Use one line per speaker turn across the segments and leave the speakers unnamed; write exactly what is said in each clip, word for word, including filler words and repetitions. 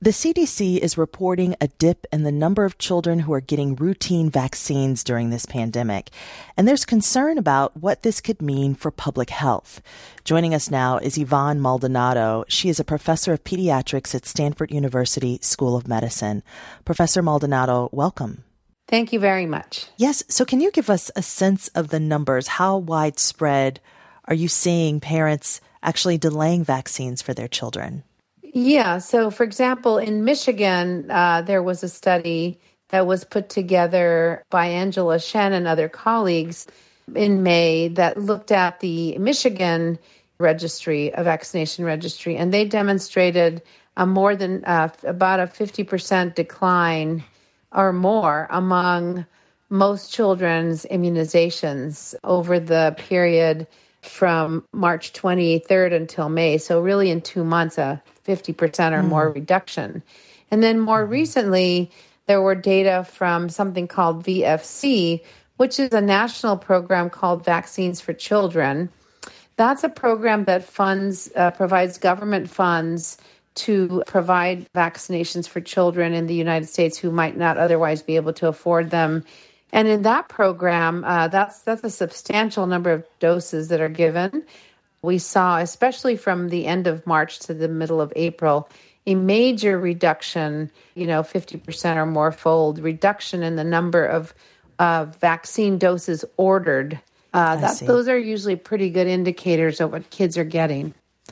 The C D C is reporting a dip in the number of children who are getting routine vaccines during this pandemic, and there's concern about what this could mean for public health. Joining us now is Yvonne Maldonado. She is a professor of pediatrics at Stanford University School of Medicine. Professor Maldonado, welcome.
Thank you very much.
Yes, so can you give us a sense of the numbers? How widespread are you seeing parents actually delaying vaccines for their children?
Yeah. So, for example, in Michigan, uh, there was a study that was put together by Angela Shen and other colleagues in May that looked at the Michigan registry, a vaccination registry, and they demonstrated a more than uh, about a fifty percent decline or more among most children's immunizations over the period from March twenty-third until May. So really in two months, a fifty percent or more mm. reduction. And then more recently, there were data from something called V F C, which is a national program called Vaccines for Children. That's a program that funds, uh, provides government funds to provide vaccinations for children in the United States who might not otherwise be able to afford them. And in that program, uh, that's that's a substantial number of doses that are given. We saw, especially from the end of March to the middle of April, a major reduction, you know, fifty percent or more fold reduction in the number of uh, vaccine doses ordered. Uh, that, those are usually pretty good indicators of what kids are getting.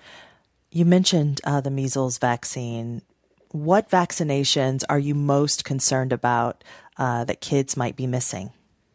You mentioned uh, the measles vaccine. What vaccinations are you most concerned about uh, that kids might be missing?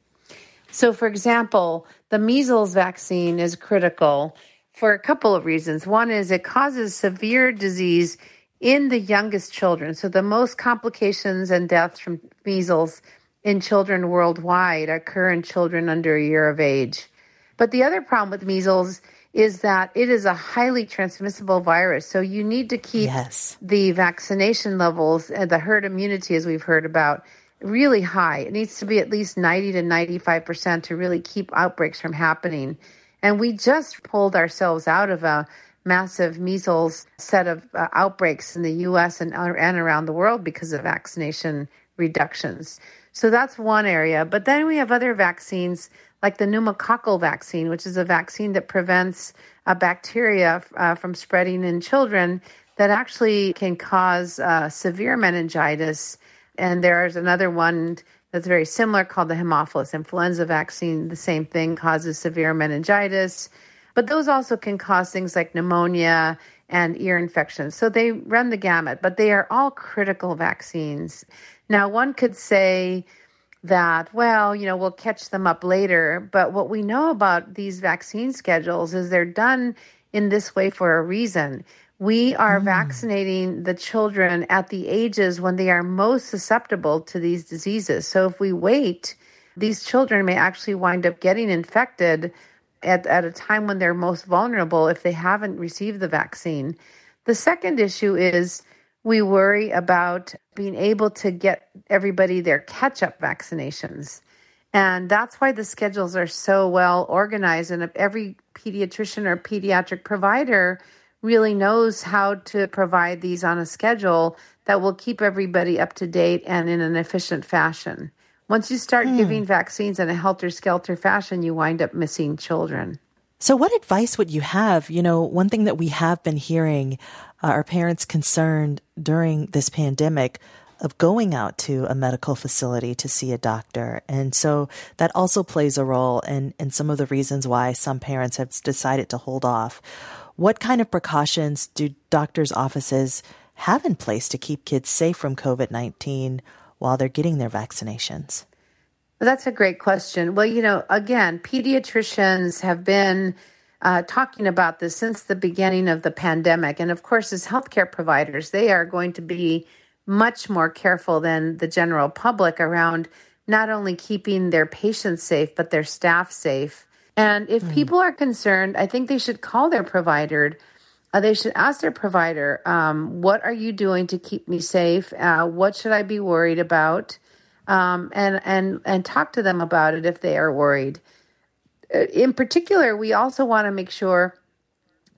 So, for example, the measles vaccine is critical for a couple of reasons. One is it causes severe disease in the youngest children. So the most complications and deaths from measles in children worldwide occur in children under a year of age. But the other problem with measles is that it is a highly transmissible virus. So you need to keep yes. the vaccination levels and the herd immunity, as we've heard about, really high. It needs to be at least ninety to ninety-five percent to really keep outbreaks from happening. And we just pulled ourselves out of a massive measles set of uh, outbreaks in the U S and, and around the world because of vaccination reductions. So that's one area. But then we have other vaccines like the pneumococcal vaccine, which is a vaccine that prevents a bacteria uh, from spreading in children that actually can cause uh, severe meningitis. And there's another one that's very similar called the Haemophilus influenza vaccine. The same thing, causes severe meningitis. But those also can cause things like pneumonia and ear infections. So they run the gamut, but they are all critical vaccines. Now, one could say that, well, you know, we'll catch them up later. But what we know about these vaccine schedules is they're done in this way for a reason. We are mm. vaccinating the children at the ages when they are most susceptible to these diseases. So if we wait, these children may actually wind up getting infected at, at a time when they're most vulnerable if they haven't received the vaccine. The second issue is we worry about being able to get everybody their catch-up vaccinations. And that's why the schedules are so well organized. And if every pediatrician or pediatric provider really knows how to provide these on a schedule that will keep everybody up to date and in an efficient fashion. Once you start hmm. giving vaccines in a helter-skelter fashion, you wind up missing children.
So what advice would you have? You know, one thing that we have been hearing uh, are parents concerned during this pandemic of going out to a medical facility to see a doctor. And so that also plays a role in, in some of the reasons why some parents have decided to hold off. What kind of precautions do doctors' offices have in place to keep kids safe from covid nineteen while they're getting their vaccinations?
That's a great question. Well, you know, again, pediatricians have been uh, talking about this since the beginning of the pandemic. And of course, as healthcare providers, they are going to be much more careful than the general public around not only keeping their patients safe, but their staff safe. And if mm. people are concerned, I think they should call their provider. Uh, they should ask their provider, um, what are you doing to keep me safe? Uh, what should I be worried about? Um, and, and, and talk to them about it if they are worried. In particular, we also want to make sure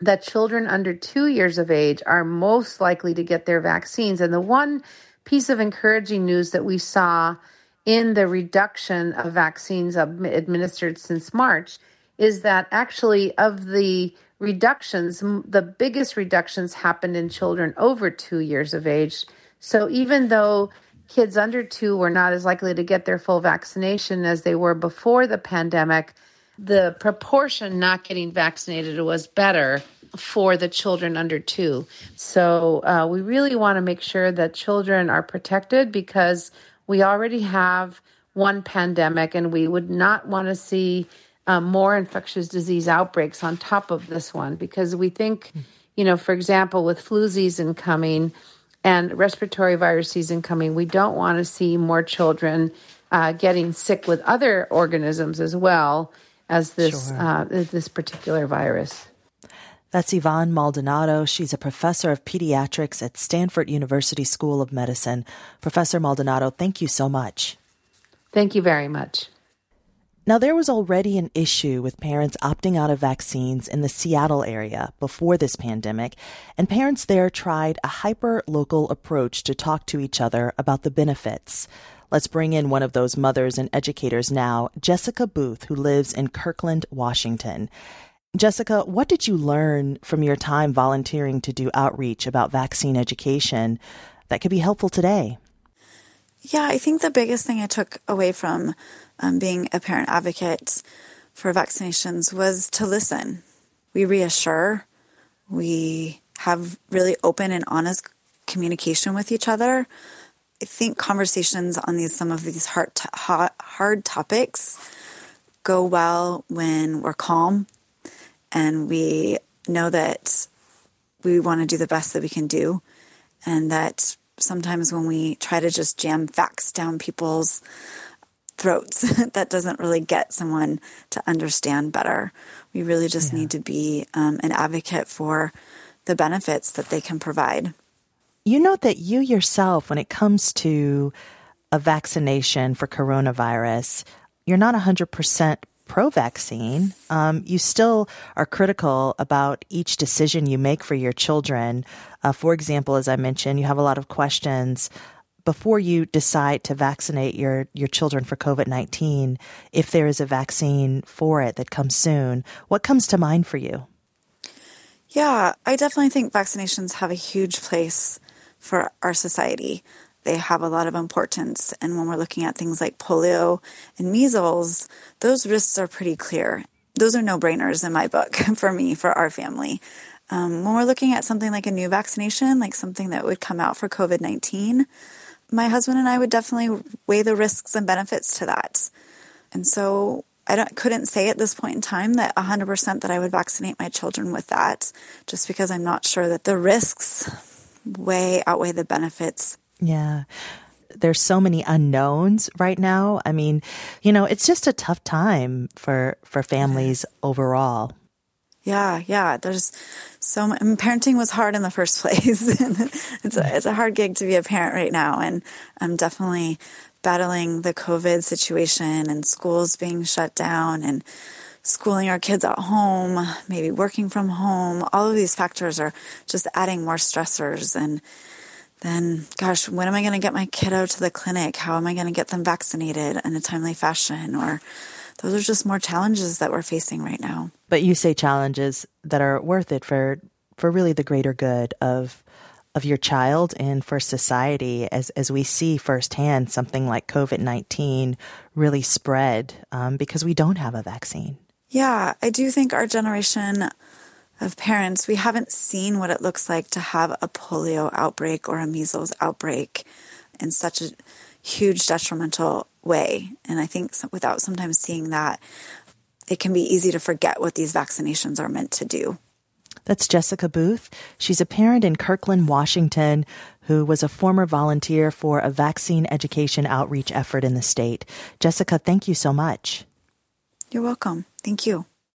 that children under two years of age are most likely to get their vaccines. And the one piece of encouraging news that we saw in the reduction of vaccines administered since March is that actually of the reductions, the biggest reductions happened in children over two years of age. So even though kids under two were not as likely to get their full vaccination as they were before the pandemic, the proportion not getting vaccinated was better for the children under two. So uh, we really want to make sure that children are protected because we already have one pandemic and we would not want to see um, more infectious disease outbreaks on top of this one because we think, you know, for example, with flu season coming and respiratory virus season coming, we don't want to see more children uh, getting sick with other organisms as well as this
Sure.
uh, this particular virus.
That's Yvonne Maldonado. She's a professor of pediatrics at Stanford University School of Medicine. Professor Maldonado, thank you so much.
Thank you very much.
Now, there was already an issue with parents opting out of vaccines in the Seattle area before this pandemic, and parents there tried a hyper-local approach to talk to each other about the benefits. Let's bring in one of those mothers and educators now, Jessica Booth, who lives in Kirkland, Washington. Jessica, what did you learn from your time volunteering to do outreach about vaccine education that could be helpful today?
Yeah, I think the biggest thing I took away from um, being a parent advocate for vaccinations was to listen. We reassure. We have really open and honest communication with each other. I think conversations on these some of these hard, hard, hard topics go well when we're calm and we know that we want to do the best that we can do, and that sometimes when we try to just jam facts down people's throats, that doesn't really get someone to understand better. We really just yeah. need to be um, an advocate for the benefits that they can provide.
You note that you yourself, when it comes to a vaccination for coronavirus, you're not one hundred percent pro-vaccine. Um, you still are critical about each decision you make for your children. Uh, for example, as I mentioned, you have a lot of questions before you decide to vaccinate your, your children for covid nineteen, if there is a vaccine for it that comes soon. What comes to mind for you?
Yeah, I definitely think vaccinations have a huge place for our society. They have a lot of importance. And when we're looking at things like polio and measles, those risks are pretty clear. Those are no-brainers in my book for me, for our family. Um, when we're looking at something like a new vaccination, like something that would come out for covid nineteen, my husband and I would definitely weigh the risks and benefits to that. And so I don't, couldn't say at this point in time that one hundred percent that I would vaccinate my children with that, just because I'm not sure that the risks way outweigh the benefits.
Yeah. There's so many unknowns right now. I mean, you know, it's just a tough time for, for families overall.
Yeah, yeah. There's so much, I mean, parenting was hard in the first place. it's a, it's a hard gig to be a parent right now. And I'm definitely battling the COVID situation and schools being shut down and schooling our kids at home, maybe working from home. All of these factors are just adding more stressors. And then, gosh, when am I going to get my kiddo to the clinic? How am I going to get them vaccinated in a timely fashion? Or those are just more challenges that we're facing right now.
But you say challenges that are worth it for, for really the greater good of of your child and for society, as as we see firsthand something like covid nineteen really spread um, because we don't have a vaccine.
Yeah, I do think our generation of parents, we haven't seen what it looks like to have a polio outbreak or a measles outbreak in such a huge detrimental way. And I think without sometimes seeing that, it can be easy to forget what these vaccinations are meant to do.
That's Jessica Booth. She's a parent in Kirkland, Washington, who was a former volunteer for a vaccine education outreach effort in the state. Jessica, thank you so much.
You're welcome. Thank you.